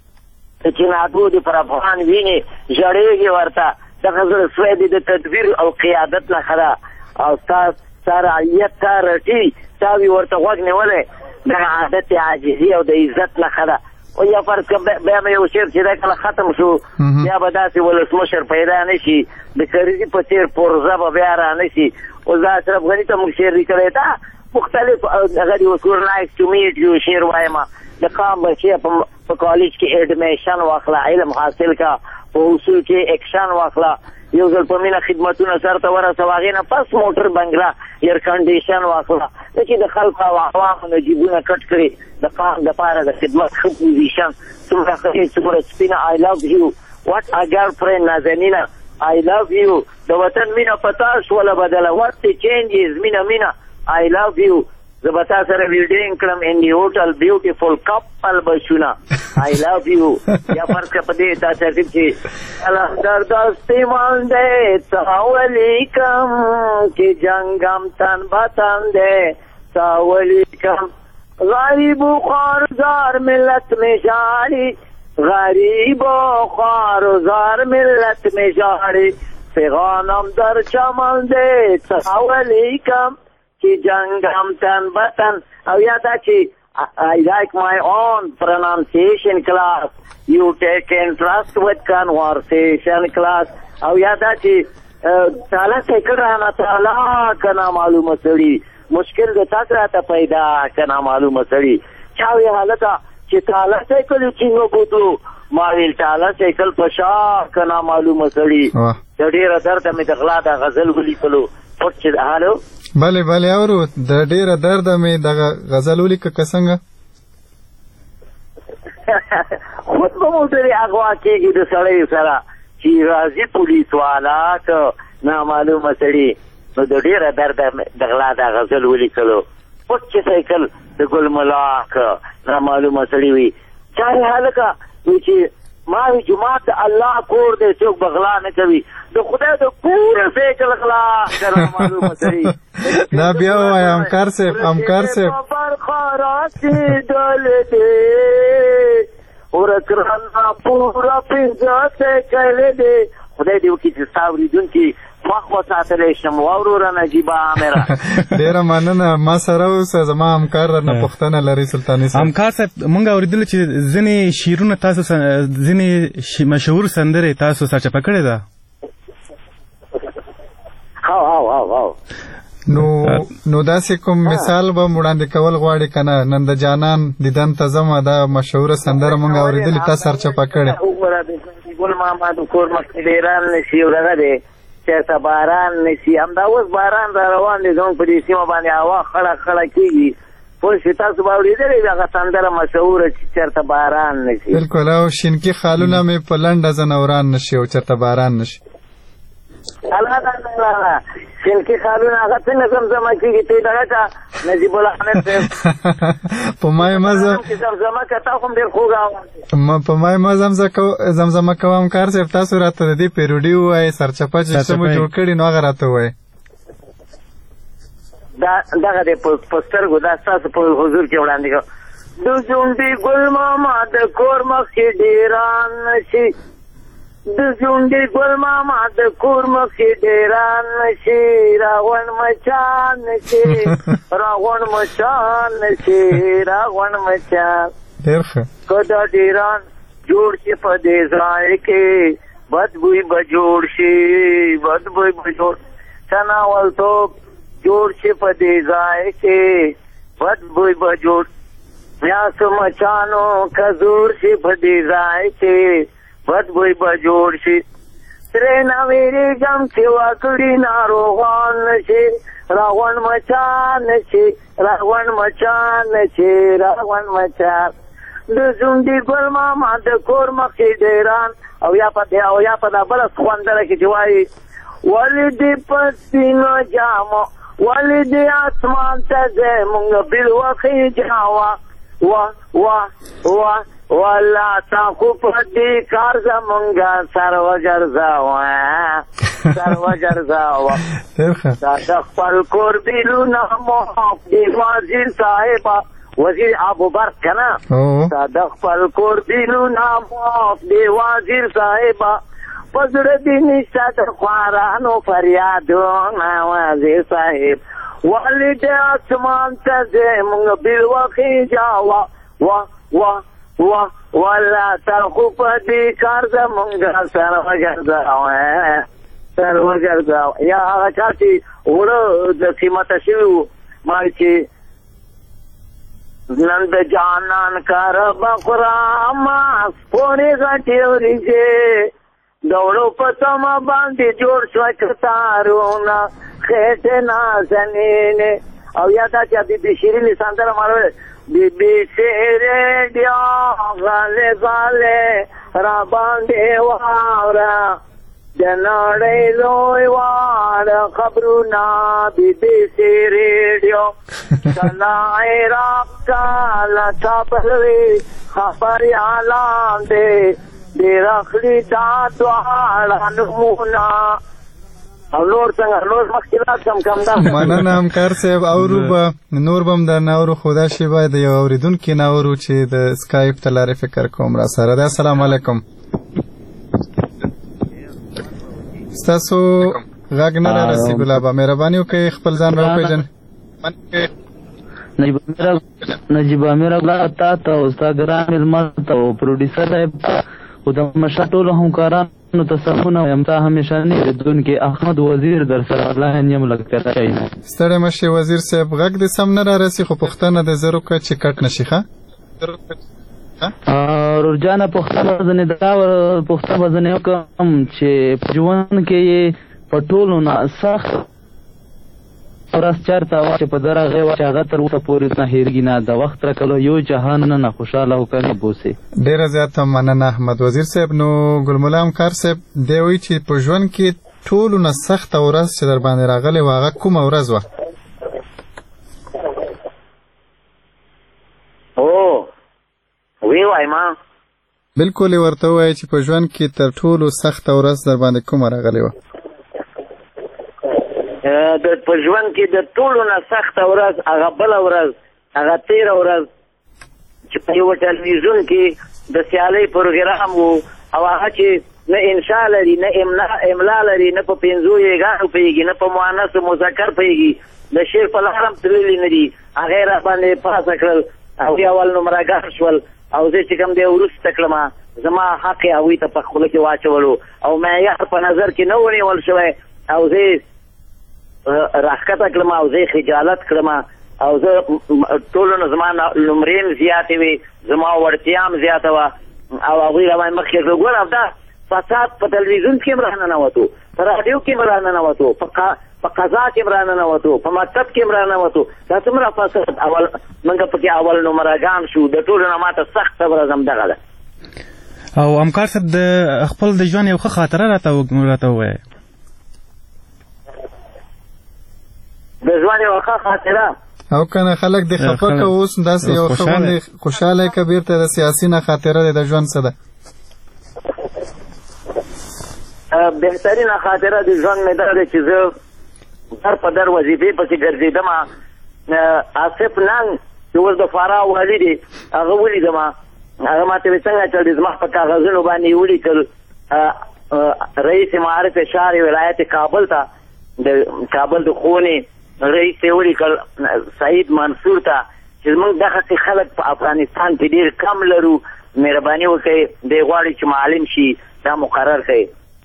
چې ناګو دې پر افغان وینې ژړېږي ورته دغه زړه سوی دې د تدبیر او قیادت نښه ده. او ستا ستا رعیت تا رټي تا وي ورته غوږ نیولی دغه عادت عاجزي او د عزت نښه ده. او یا فرض که بیا مې یو شعر چې دا کله ختم شو بیا به داسې ولسمشر پیدا نه شي د کرزي په څېر پرزه به بیا را نه شي. اوس دا اشرف غني ته موږ شعر لیکلی دا مختلف هغه دي وسور نایس ټو میټ یو شعر وایم د قام بچی په کالج کې ایډمیشن واخله، علم حاصل کا، په اصول کې ایکشن واخله، یو ځل په مینه خدمتونه سرته ورسوه، هغې نه پس موټر بنګله ایر کنډیشن واخله. نه چې د خلکو او عوامو نه جیبونه کټ کړي د قام دپاره د خدمت ښه پوزیشن څومره ښه څومره سپینه آی لو یو واټ ا ګرل فرینډ نازنینه آی لو یو د وطن مینه په تا شوله بدله واټ د چینجز مینه مینه آی لو یو زه به تا سره ویډینګ کړم ان دی هوټل بیوټیفل کپل بشونه آی لو یو. یا فرض کړه په دې دا ترتیب چې در دستی مانده ساولیکم که جنگم تن بتن ده ساولیکم غریب و خارزار ملت میشاری غریب و خارزار ملت میشاری فغانم در چمن ده ساولیکم که جنگم تن بتن. او یادا چې I like my own pronunciation class. You take interest with conversation class. او یادا چې تعالی سیکل رحمه تعالی کنا معلومه سړي مشکل د تاسو راته پیدا کنا معلومه سړي چا وی حالته چې تعالی سیکل چینو بوتو ما ویل تعالی سیکل پشا کنا معلومه سړي د ډیره درد مې د غلا د غزل ولیکلو پټ چې هالو بله بله اورو د ډیره درد مې د غزل ولیکه که څنګه خود به موټرې اغوا کېږي د سړی سره چې راځي پولیس والا که نامعلومه سړي نو د ډېره درده د غلا دا غزل ولیکلو پټ چې سایکل د ګل ملاک نامعلومه سړي وي چارې هلکه وي چې ما وي جومات د الله کور دی څوک به غلا نه کوي د خدای د کوره سایکل غلا که نامعلومه سړي دا بیا ووایه همکار صاحب همکار صاحب برخه راسېدلې دی ورکرانا پورا پنځه سایکل دی خدای دې وکړي چې ستا اورېدونکي خوښ وساتلی شم واوروره نجیبه عامره ډېره مننه ما سره اوسه زما همکار رانه پوښتنه لري سلطاني صاحب همکار صاحب مونږ اورېدلو چې ځینې شعرونه تاسو ځینې مشهور سندرې تاسو سرچپه کړې ده هاو هاو هاو هاو نو نو داسې کوم مثال به وړاندې کول غواړي که نه نن د جانان دیدن ته ځمه دا مشهوره سندره مونږ اورېدلې تا سرچپه کړې وګوره ګل ماما د کور مخکې ډېران نه شي او دغه دی چېرته باران نه شي همدا اوس باران را روان دی زموږ په دې سیمه باندې هوا خړه خړه کېږي پوه شوې تاسو به اورېدلې هغه سندره مشهوره چې چېرته باران نه شي بلکل او شینکي خالونه مې په لنډه زنوران نه شي او چېرته باران نه شي الله الله شینکي خالونه هغه څنګه زمزمه کېږي ته دغه ته نجیب الحمد صاحب په ما یې مزه زمزمه که تا خو هم ډېر خوږ اواز په ما یې مه زمزمه کوم کار صاحب تاسو راته د دې پیروډي ووایئ سرچپه چې څه مو جوړ کړي نو هغه راته ووایئ دغه دی په سترګو دا ستاسو په حضور کې وړاندې کوم د ځونډي ګل ماما د کور مخکې ډېران نشي د ځونډي ګل ماما د کور مخکې ډېران نشي راغونډ مچان نشي راغونډ مچان نشي راغونډ مچان ډېر ښه که دا ډېران جوړ شي په دې ځای کې بدبوی به جوړ شي بدبوی به جوړ تناولتوب جوړ شي په دې ځای کې بدبوی به جوړ یا څه مچانو که زور شي په دې ځای کې بدبوی به جوړ شي ترې نه وېرېږم چې وکړي ناروغان نشي راغونډ مچان نشي راغونډ مچان نشي راغونډ مچان د ځونډي ګل ماما د کور مخکې ډېران او یا په او یا په دا بله خوندره کې چې وایي ولې دې په سپینو جامو ولې دې اسمان ته ځې مونږ بل وخې جاوه وه وه وه والله تا خو په دې کار زمونږ سر وګرځاوه سر وګرځاوه دا د خپل کور بیلونه مو د وزیر صاحبه وزیر ابوبکر که نه دا د خپل کور بیلونه مو د وزیر صاحبه په زړه دې نشته د خوارانو فریادونه وزیر صاحب ولې د اسمان ته ځې مونږ بل وخې جاوه وه وه واه والله تا خو په دې کار زمونږ سر وګرځاوه سر وګرځاوه یا هغه چا چې اوړه د قیمته شوي وو ما چې نن د جانان کار به خورم پورې غټې وریځې د اوړو په تمه باندې جوړ شوه کتارونه خېټې نازنینې او یا دا چې بیبي شیرینې سندره مالوی بی بی سی ریډیو غاله غاله را باندې واوره د نړۍ لوی واړه خبرونه بی بی سی ریډیو کله عراق کله چاپلوي خبریالان دی ډېر اخلي دا دواړه نومونه او نور څنګه نور مخکې کم کم دا مننه همکار صاحب اورو به نور به هم در ناورو خو دا شی باید د یو اورېدونکي ناورو چې د سکایپ ته لارې فکر کوم را سره دی السلام علیکم ستاسو غږ نه رارسي ګلابه مهرباني وکړئ خپل ځان راوپېژنئ نجیب امیر تا ته او ستا ګران مېلمه ته او پروډیوسر صاحب خو د مشر ټولو همکارانو نو تاسو هم تا همیشه نه دون کې احمد وزیر در سره الله یم لګته چای نه ستړی مشه وزیر صاحب غږ د سم نه را رسی خو پښتنه د زرو کا چې کټ نشي ښه ورجانه پښتنه ځنه دا پښتنه ځنه کوم چې ژوند کې په ټولو نه سخت ورځ چرته وا چې په درغه وا چې هغه تر اوسه پورې نه هېرګي نه د وخت را کلو یو جهان نه خوشاله وکړي بوسي ډیره زیاته مننه احمد وزیر صاحب. نو ګل مولا همکار صاحب دی وی چې په ژوند کې ټولو نه سخت ورځ چې در باندې راغلی و هغه کومه ورځ وه؟ او وی وایم بالکل ورته وایي چې په ژوند کې تر ټولو سخت ورځ در باندې کومه راغلی وه؟ د په ژوند کې د ټولو نه سخته ورځ هغه بله ورځ هغه تېره ورځ چې په یوه ټلویزیون کې د سیالۍ پروګرام و او هغه چې نه انشا لري نه املا لري نه په پنځو یګانو پوهېږي نه په مؤنث مذکر پوهېږي د شعر په لاره هم تللي نه دي هغه یې را باندې پاسه کړل هغوی اول نمرګان شول او زه چې کوم دی وروسته کړم زما حق یې هغوی ته په خوله کې واچولو او معیار په نظر کې نه ونیول شوی او زه راښکته کړم او زه خجالت کړم او زه ټولو نه زما نمرې هم زیاتې وې زما وړتیا هم زیاته وه او هغوی را باندې مخکې کړل. ګوره دا فساد په تلویزیون کې هم راننوتو، په راډیو کې هم راننوتو، په قضا کې هم راننوتو، په مکتب کې هم راننوتو. دا څومره فساد اول موږ پکې اول نمرګان شو. د ټولو نه ماته سخته ورځ همدغه ده. او همکار صاحب د خپل د ژوند یو ښه خاطره راته ووایه. د ژوند یو ښه خاطره او کنه خلک د خفه که اوس داسې یو ښه غوندې خوشحاله که بیرته د سیاسي نه خاطره دی د ژوند څه ده؟ بهترینه خاطره د ژوند مې دا ده چې زه در په در وظیفې پسې ګرځېدم. آصف ننګ چې اوس د فارا والي دی هغه ولیدم، هغه ماته ویل څنګه چل دی؟ زما په کاغذونو باندې یې ولیکل رئیس معارف شهر ولایت کابل ته د کابل د ښوونې رئیس یې ولیکل سعید منصور ته چې زموږ دغسې خلک په افغانستان کې ډېر کم لرو، مهرباني وکړئ دی غواړي چې معلم شي دا مقرر کړئ.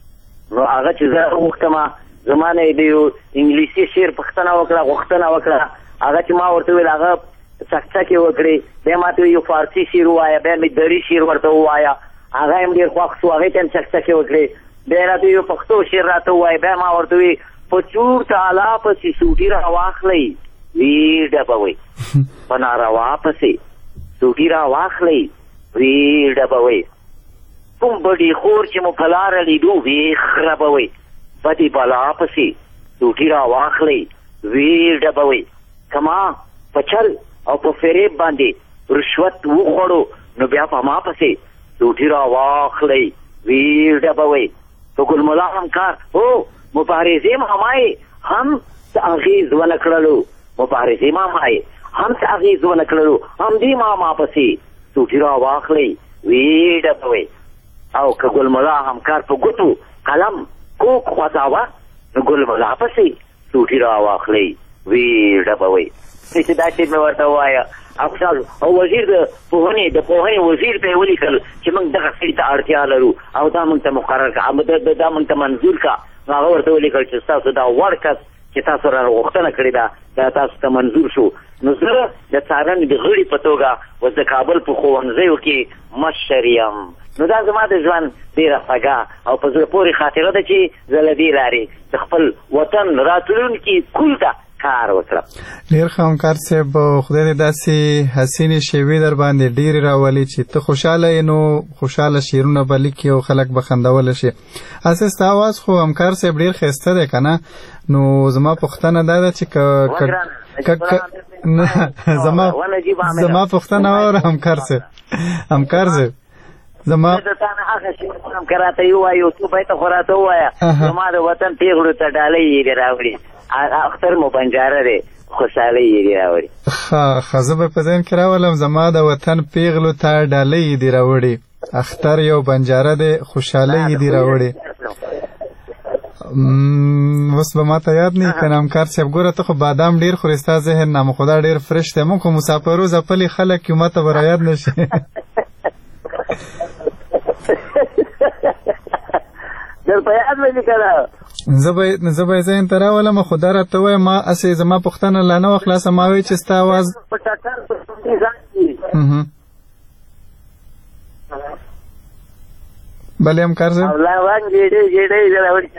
نو هغه چې زه وغوښتم زما نه یې د یو انګلیسي شعر پوښتنه وکړه غوښتنه وکړه. هغه چې ما ورته وویل هغه چکچکې وکړې، بیا ما ته یو فارسي شعر ووایه، بیا مې دري شعر ورته ووایه، هغه هم ډېر خوښ شو، هغې ته هم چکچکې وکړې. بیا راته یو پښتو شعر راته ووایه، بیا ما ورته وویل په چور تعالی پسې سوټي را واخلئ وی ډبوئ، په ناروا پسې سوټي را واخلئ وی ډبوئ، کوم بډې خور چې مو په لاره لیدو وی خربوئ، بدې بلا پسې سوټي را واخلئ وی ډبوئ. که ما په چل او په فریب باندې رشوت وخوړو نو بیا په ما پسې سوټي را واخلئ وی ډبوئ. په ګل ملا همکار هو مبارزې مامای هم څه اغېز ونه کړلو، مبارزې مامای هم څه اغېز ونه کړلو، همدې ماما پسې سوټي را واخلئ وی ډبوئ. او که ګل ملا همکار په ګوتو قلم کوک خوځاوه نو ګل ملا پسې سوټي را واخلئ وی ډبوئ. چې دا شعر مې ورته ووایه او وزیر د پوهنې د پوهنې وزیر ته یې ولیکل چې موږ دغه سړي ته اړتیا لرو او دا موږ ته مقرر کړه، دا موږ ته منظور کړه. هغه ورته ولیکل چې ستاسو دا وړ کس چې تاسو را غوښتنه کړې ده دا تاسو ته منظور شو. نو زه د څارنې د غړي په توګه اوس د کابل په ښوونځیو کې مشر یم. نو دا زما د ژوند ډېره خوږه او په زړه پورې خاطره ده چې زه له دې لارې د خپل وطن راتلونکي کول ته کار وکړم. ډېر ښه همکار صاحب، خدای دې داسې حسینې شیوې در باندې ډېرې راولي چې ته خوشحاله یې نو خوشحاله شعرونه به لیکي او خلک به خندولی شي. هسې ستا اواز خو همکار صاحب ډېر ښایسته دی که نه؟ نو زما پوښتنه دا ده چې زما پوښتنه واوره همکار صاحب همکار صاحب زما د تا نه هغه شی هم که راته یې ووایو تو به یې ته خو راته ووایه زما د وطن پیغلو ته ډالۍ یې راوړي، اختر مو بنجاره دی خوشحالۍ یې راوړي. ښه ښه زه به په ذهن کې راولم زما د وطن پیغلو ته ډالۍ یې دې راوړي، اختر یو بنجاره دی خوشحالۍ یې دې راوړي. اوس به ما ته یاد نه که همکار صاحب ګوره ته خو بادام ډېر خورې ستا ذهن نامه خدا ډېر فرش دی، موږ خو مسافرو ځپلي خلک یو ما ته به را یاد نه شي. دي کنه زه به زه به ځین ته راولم خو دا راته وایه ما هسې زما پوښتنه لا نه وه خلاصه ما وایي چې ستا اواز په ټکر په ځان بلې همکار صاحب او لا وان ګېډې ګېډې زه راوړي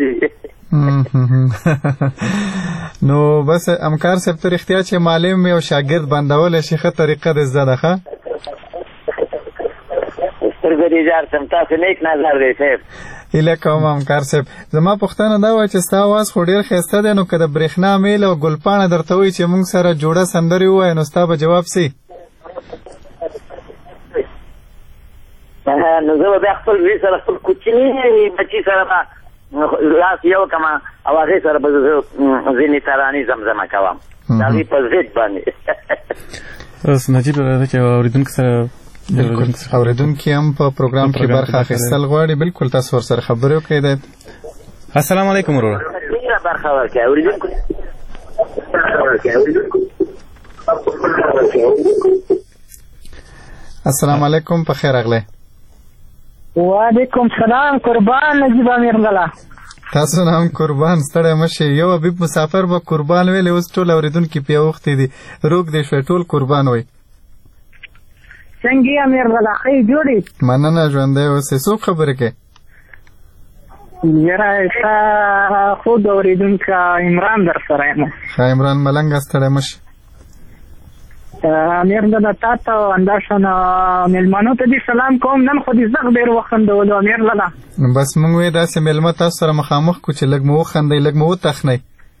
نو بس همکار صاحب ته رښتیا چې معلم یو شاګرد بندولی شي ښه طریقه د زده ده ښه سترګې دې جار سم تاسو نیک نظر دی صاحب هیله کوم همکار صاحب زما پوښتنه دا وه چې ستا اواز خو ډېر ښایسته دی نو که د برېښنا میل او ګلپاڼه درته وایي چې موږ سره جوړه سندرې ووایه نو ستا به جواب سي نو زه به بیا خپل زوی سره خپل کوچني بچي سره به لاس یو کړم او هغې سره به زه ځینې ترانې زمزمه کوم د هغې په ضد باندې اوس نجیب راځه چې اورېدونکي سره اورېدونکي هم په پروګرام کې برخه اخیستل غواړي بالکل تاسو ورسره خبرې وکړئ دی السلام علیکم وروره ډېره برخه ورکړئ اورېدونکو السلام علیکم په خیر راغلی وعلیکم سلام قربان نجیب امیر لالا تاسو نه هم قربان ستړی مه شئ یو حبیب مسافر به قربان ویلی اوس ټول اورېدونکي پې اوښتي دي روږ دې شوی ټول قربان وی څنګه امیر لالا ښه یې جوړ یې مننه ژوندی اوسې څوک خبرې کوې یاره ستا خود اورېدونکی عمران در سره یم ښه عمران ملنګه ستړی مه شي امیر لالا تا ته همداشان مېلمنو ته دې سلام کوم نن خو دې زغ ډېر وخندولو امیر لالا بس موږ وې داسې مېلمه تاسو سره مخامخ کړو چې لږ مو وخندئ لږ مو وتخنئ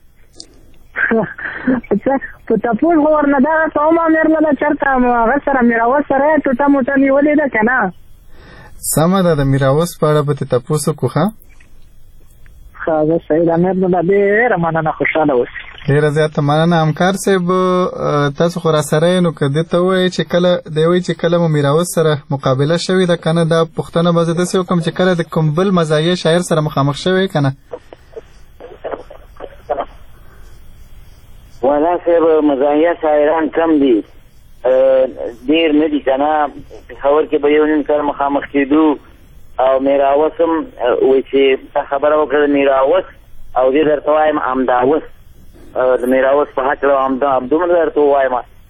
په تپوس خو ورنه دغه کوم امیر لالا چېرته هغه سره میراوس سره یې ټوټه موټه نیولې ده که نه سمه ده د میراوس په اړه به ترې تپوس وکړو ښه ښه زه صحیح ده امیر لالا ډېره مننه خوشحاله اوسئ ډېره زیاته مننه همکار صاحب تاسو خو را سره یې نو که دې ته ووایې چې کله دی وایي چې کله مو میراوس سره مقابله شوې ده که نه دا پوښتنه به زه داسې وکړم چې کله د کوم بل مزاحیه شاعر سره مخامخ شوی که نه والا صاحب مزاحیه شاعران کم دي ډېر نه دي که نه پېښور کې به یو نیم کال مخامخ کېدو او میراوس هم وایي چې تا خبره وکړه د میراوس او دې درته وایم همداوس د میراوس په هکله همدومره درته ووایم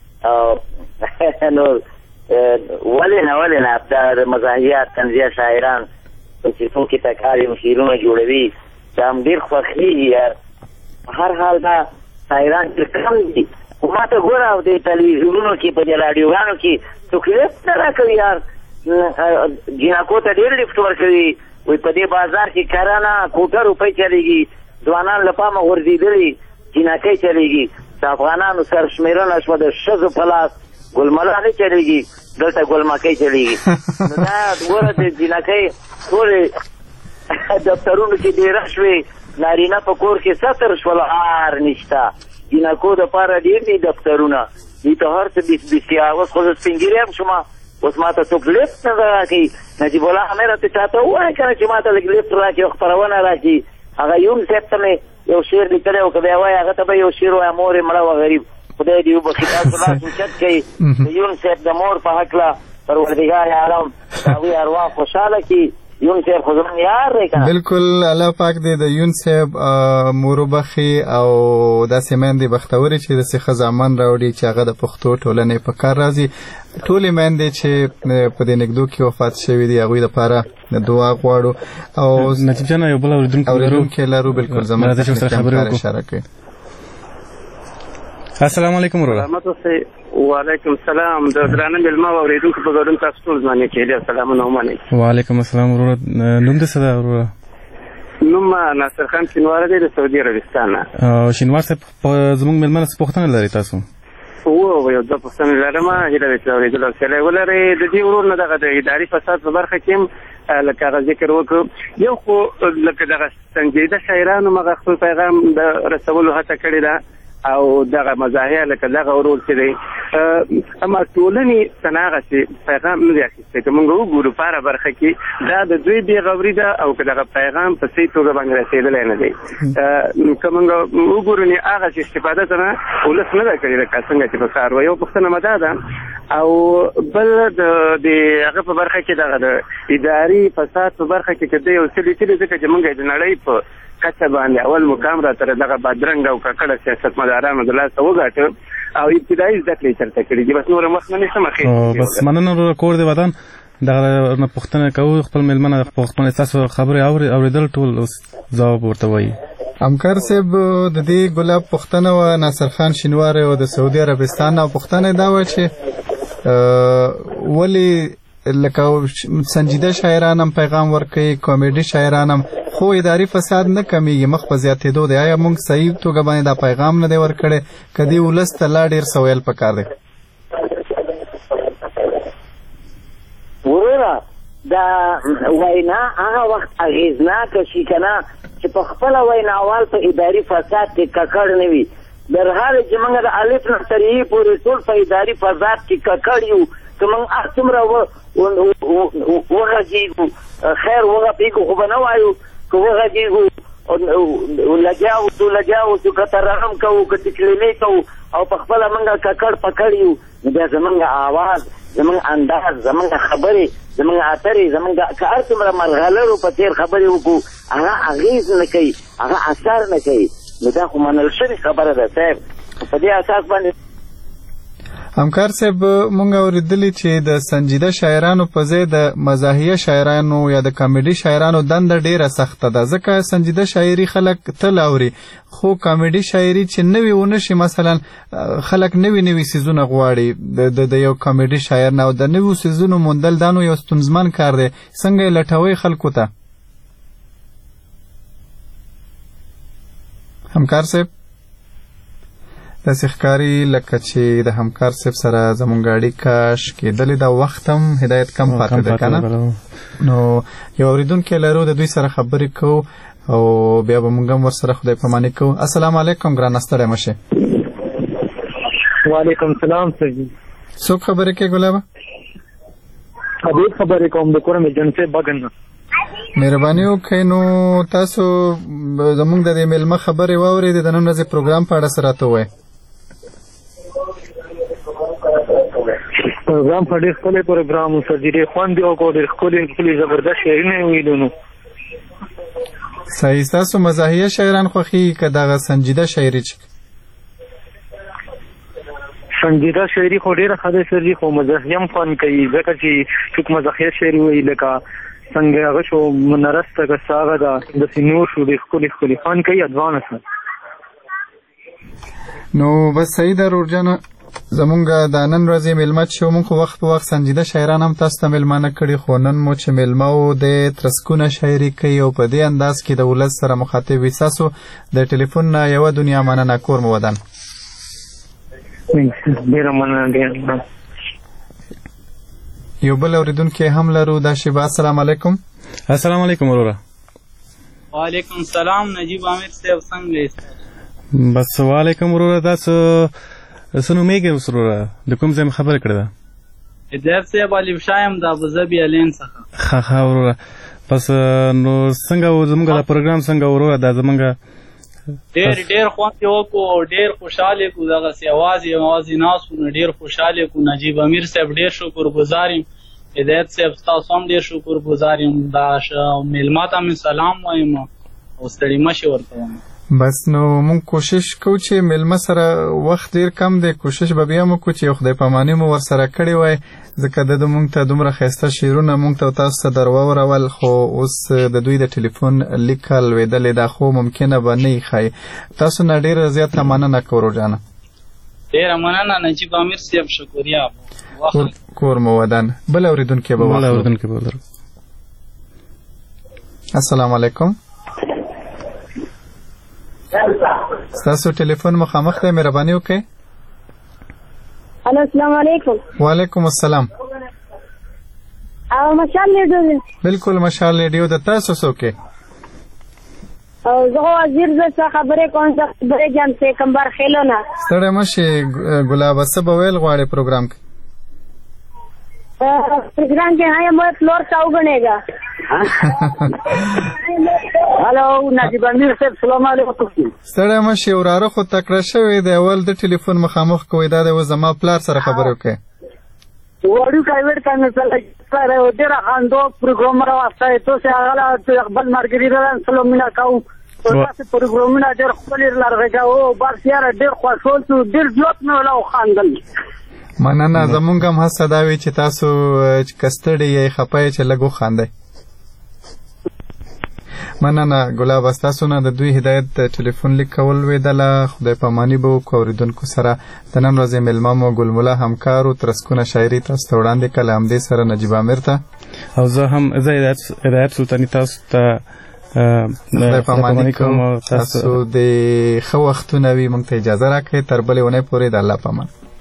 نو ولې نه ولې نه دا د مزاحیه طنزیه شاعران چې څوک یې تکار یې شعرونه جوړوي دا هم ډېر خوښېږي یار په هر حال دا شاعران چې کم دي خو ما ته ګوره او د تلویزیونونو کې په دې راډیوګانو کې څوک لفټ نه راکوي یار جینکو ته ډېر لفټ ورکوي وایي په دې بازار کې کرانه کوټه روپۍ چلېږي ځوانان له پامه غورځېدلي جینکۍ چلېږي د افغانانو سرشمېرنه شوه د ښځو په لاس ګلملا نه چلېږي دلته ګلمکۍ چلېږي نو دا ګوره د جینکۍ ټولې دفترونو کې ډېره شوې نارینه په کور کې ستر شول هار نشته جینکو دپاره ډېر دي دفترونه دوی ته هر څه بسیا اوس خو زه سپین ږیری هم شومه اوس ما ته څوک لفټ نه راکوي نجیب الله امیر ته چاته ووایه که نه چې ما ته لږ لفټ راکړي او خپرونه راکړي هغه یون صاحب ته مې یو شعر لیکلی و که بیا وایي هغه ته به یو شعر وایه مور یې مړه وه غریب خدای دې وبخي تاسو لاس اوچت کوي د یون صاحب د مور په هکله پروردګار عالم د هغوی ارواح خوشحاله کړي یون صاحب خو زموږ یار دی که نه بلکل الله پاک دې د یون صاحب مور وبخي او داسې میندې بختورې چې داسې ښه زامن راوړي چې هغه د پښتو ټولنې په کار راځي ټولې میندې چې په دې نږدو کې وفات شوي دي هغوی دپاره دعا غواړو او نجیب جان یو بل اورېدونکی لرو بلکل زموږ اشاره کوي السلام علیکم وروره وعلیکم السلام د درانه مېلمه او اورېدونکو په ګډون تاسو ټول زمانې کې ډېر سلامونه ومنئ وعلیکم السلام وروره نوم دې څه ده وروره نوم ناصر خان شینواره دی د سعودي عربستان نه شینوار صاحب زموږ مېلمه نه څه پوښتنه لرئ تاسو و یو دوه پوښتنې لرم هیله ده چې اورېدلو حوصله ولرئ د دې ورور نه دغه د اداري فساد په برخه کې هم لکه هغه ذکر وکړو یو خو لکه دغه سنجیده شاعرانو مغه خپل پیغام د رسولو هڅه کړې ده او دغه مزاحیه لکه دغه ورول چې دی اما ټولنې تناغه چې پیغام نه دی اخیستی که موږ وګورو په هره برخه کې دا د دوی بېغوري ده او که دغه پیغام په صحیح توګه باندې رسېدلی نه دی که موږ وګورو نو هغه چې استفاده څنګه ولس نه ده کړې لکه څنګه چې په کار وه یو پوښتنه مه دا ده او بل د هغه په برخه کې دغه د اداري فساد په برخه کې که دی یو څه لیکلي ځکه چې موږ د نړۍ په کچه باندې اول مقام را تر دغه بدرنګ او ککړه سیاستمدارانو د لاسه وګاټه او ابتدایي زده کړې چېرته کړي دي بس نور مخ نه نیسم اخی بس مننه کور دی وطن دغه نه پوښتنه کوو خپل مېلمانه په خپل ستاسو خبرې اورېدل ټول اوس ځواب ورته وایي همکار صاحب د دې ګلاب پوښتنه وه ناصر خان شینواری او د سعودي عربستان او پوښتنه دا وه چې ولې لکه سنجیده شاعران هم پیغام ورکوي کامیډي شاعران هم خو اداري فساد نه کمیږي مخ په زیاتېدو دی آیا موږ صحیح توګه باندې دا پیغام نه دی ورکړی که دې ولس ته لا ډېر څه ویل پکار دی وروره دا وینا هغه وخت اغېزناکه شي که نه چې په خپله ویناوال په اداري فساد کې ککړ نه وي در حال چې موږ د الف نه تر یې پورې ټول په اداري فساد کې ککړ یو که موږ هر څومره وغږېږو خیر وغږېږو خو به نه وایو که وغږېږو لګیا لګیا اوسو که ترحم کوو که تکلیمې کوو او په خپله موږ ککړ پکړ یو نو بیا زموږ آواز زموږ انداز زموږ خبرې زموږ اترې زموږ که هر څومره مرغلرو په تېر خبرې وکړو هغه اغېز نه کوي هغه اثر نه کوي نو دا خو منل شوې خبره ده صاحب په دې اساس باندې همکار صاحب مونږ اوریدلی چې د سنجیده شاعرانو په ځای د مزاحیه شاعرانو یا د کامیډي شاعرانو دنده ډیره سخته ده ځکه سنجیده شاعري خلک تل اوري خو کامیډي شاعري چې نوي ونه شي مثلا خلک نوي نوي سیزونه غواړي د یو کامیډي شاعر نه او د نویو سیزونو موندل دا نو یو ستونزمن کار دی څنګه یې لټوئ خلکو ته همکار صاحب داسې ښکاري لکه چې د همکار صاحب سره زموږ اړیکه شکېدلې ده وخت هم هدایت کم پاتې ده که نه نو یو اورېدونکی لرو د دوی سره خبرې کوو او بیا به موږ هم ورسره خدای پاماني کوو السلام علیکم ګرانه ستړی مه شئ وعلیکم السلام سجی څوک خبرې کوي ګلابه حبیب خبرې کوم د کوره مې جنسې بګن مهرباني وکړئ نو تاسو زموږ د دې مېلمه خبرې واورېدې د نن ورځې پروګرام په اړه څه راته ووایئ پروګرام په ډېر ښکلی پروګرام و سر جي ډېر خوند یې وکړو ډېر ښکلي ښکلي زبردست شعرونه یې ویلو نو صحیح ستاسو مزاحیه شاعران خوښېږي که دغه سنجیده شاعري چې سنجیده شاعري خو ډېره ښه دی سر جي خو مزاحیه هم خوند کوي ځکه چې څوک مزاحیه شاعري وایي لکه څنګه هغه شو منرسته که څه هغه ده داسې نور شو ډېر ښکلي ښکلي خوند کوي ادوانس نو بس صحیح ده رورجانه زمونږ د نن ورځې مېلمه چې مونږ خو وخت په وخت سنجیده شاعران هم تاسو ته مېلمانه کړي خو نن مو چې مېلمه و د ترسکونه شاعري کوي او په دې انداز کې د ولس سره مخاطب وي ستاسو د ټلیفون نه یوه دنیا مننه کور مو ودان ډېره مننه ډېره یو بل اورېدونکی هم لرو دا شیبه السلام علیکم السلام علیکم وروره وعلیکم السلام نجیب عامر صاحب څنګه یې بس وعلیکم وروره تاسو څه نومېږئ اوس وروره د کوم ځای مې خبرې کړې ده هدایت صاحب علي شاه یم د ابوظبي الین څخه ښه ښه وروره بس نو څنګه زموږ دا پروګرام څنګه وروره دا زموږ ډېر ډېر خوند یې وکړو او ډېر خوشحاله کړو دغسې یوازې یوازې ناست وو نو ډېر خوشحاله کړو نجیب امیر صاحب ډېر شکرګزار یم هدایت صاحب ستاسو هم ډېر شکرګزار یم دا مېلمه ته مې سلام وایم او ستړي مه شئ ورته وایم بس نو مونږ کوشش کوو چې مېلمه سره وخت ډېر کم دی کوشش به بیا مو کوو چې یو خدای پاماني مو ورسره کړې وای ځکه د ده مونږ ته دومره ښایسته شعرونه مونږ ته تاسو ته در واورول خو اوس د دوی د ټلیفون لیکه لوېدلې ده خو ممکنه به نه یې ښایي تاسو نه ډېره زیاته مننه کوو روجانه ډېره مننه نجیب امیر صاحب شکریه کور مو ودان بل اورېدونکی به بل اورېدونکی به ولرو السلام علیکم ستاسو ټلیفون مخامخ دی مهرباني وکړئ الو السلام علیکم وعلیکم السلام او مشال ریډیو دی بالکل مشال ریډیو د تاسو څوک او زه وزیر زه خبرې کوم چې خبرې جام سے کمبر خېلو نه ستړی مشي ګلاب څه به ویل غواړي پروګرام کې پروګرام کې هاي مو فلور تا وګڼېګا هالو نجیب امیر صاحب سلام علیکم ستړی مشي وراره خو تکړه شوی دی اول د ټلیفون مخامخ کوي دا د زما پلار سره خبرې وکړي وړو کایوړ کنه سره و ډیر اندو پروګرام راوسته ته څه هغه خپل مارګریټا سلام مینا کاو تاسو پروګرامونه ډیر خپل لارغه او بس یاره ډیر خوشحال شو ډیر ځوت نه ولا خاندل مننه زمونږ هم هڅه دا وی چې تاسو کستړی یې خپای چې لګو خاندئ مننه ګلاب تاسو نه د دوی هدایت ټلیفون لیک کول ویدله خدای پامانی به وکړو اوریدونکو سره د نن ورځې میلمه مو ګلملا همکارو ترسکونه شاعري تاسو ته وړاندې کړه همدې سره نجیب امیر ته او زه هم زه هدایت سلطاني تاسو ته خدای پامانی کوم تاسو د ښه وختونه وي موږ ته اجازه راکړئ تر بلې اونۍ پورې د الله پامان